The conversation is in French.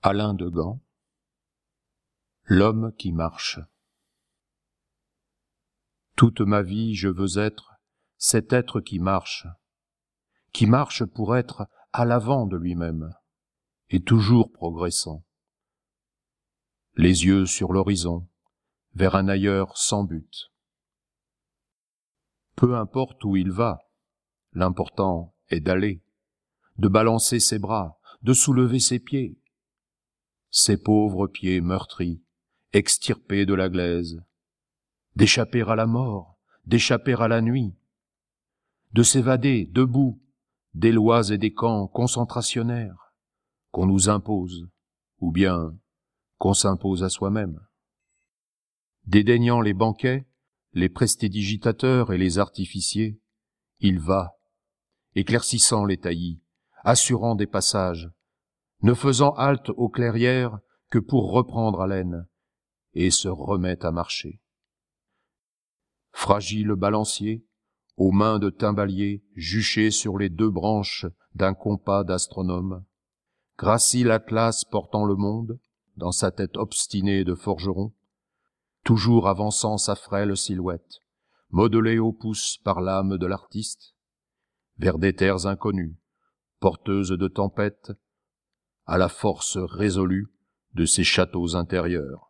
Alain de Gand. L'homme qui marche. Toute ma vie je veux être cet être qui marche pour être à l'avant de lui-même, et toujours progressant. Les yeux sur l'horizon, vers un ailleurs sans but. Peu importe où il va, l'important est d'aller, de balancer ses bras, de soulever ses pieds, ses pauvres pieds meurtris, extirpés de la glaise, d'échapper à la mort, d'échapper à la nuit, de s'évader debout des lois et des camps concentrationnaires qu'on nous impose, ou bien qu'on s'impose à soi-même. Dédaignant les banquets, les prestidigitateurs et les artificiers, il va, éclaircissant les taillis, assurant des passages, ne faisant halte aux clairières que pour reprendre haleine, et se remet à marcher. Fragile balancier, aux mains de timbalier juché sur les deux branches d'un compas d'astronome, gracile atlas portant le monde, dans sa tête obstinée de forgeron, toujours avançant sa frêle silhouette, modelée au pouce par l'âme de l'artiste, vers des terres inconnues, porteuses de tempêtes, à la force résolue de ses châteaux intérieurs.